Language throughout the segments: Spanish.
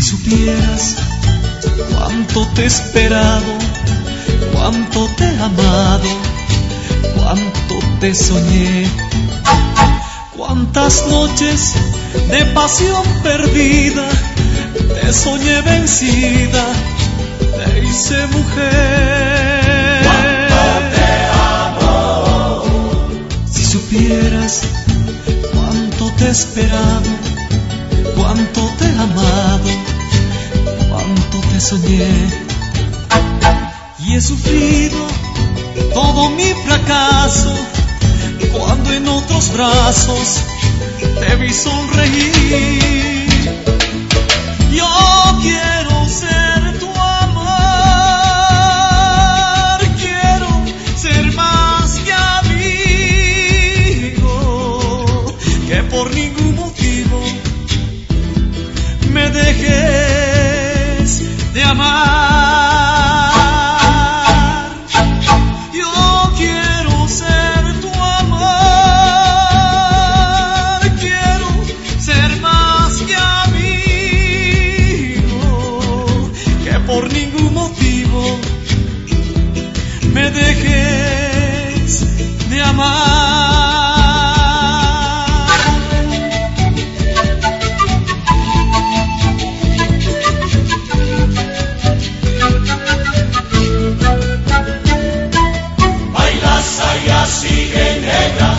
supieras cuánto te he esperado, cuánto te he amado, cuánto te soñé, cuántas noches de pasión perdida te soñé vencida, te hice mujer. Cuánto te amo. Si supieras cuánto te he esperado, cuánto te he amado, cuánto te soñé, y he sufrido todo mi fracaso cuando en otros brazos te vi sonreír. Yo quiero ser tu amor, quiero ser más que amigo, que por ningún motivo me dejes de amar. Yo quiero ser tu amor, quiero ser más que amigo, que por ningún motivo me dejes de amar. Sigue negra.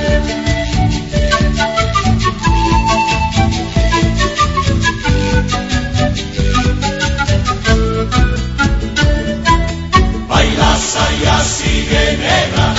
Baila saya sigue negra.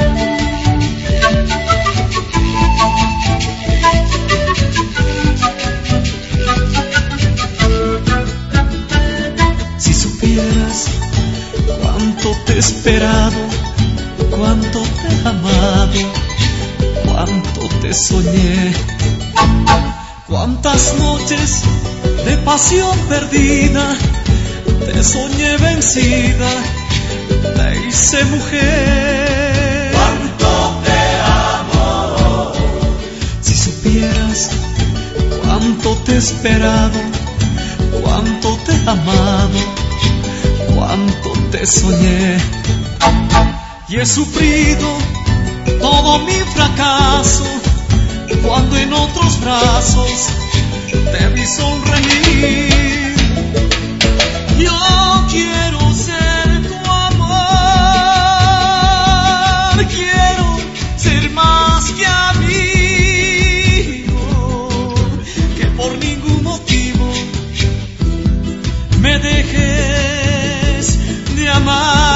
Si supieras cuánto te he esperado, cuánto te he amado, cuánto te soñé, cuántas noches de pasión perdida te soñé vencida, te hice mujer. Cuánto te amo. Si supieras cuánto te he esperado, cuánto te he amado, cuánto te soñé, y he sufrido todo mi fracaso cuando en otros brazos te vi sonreír. Yo quiero ser tu amor, quiero ser más que amigo, que por ningún motivo me dejes de amar.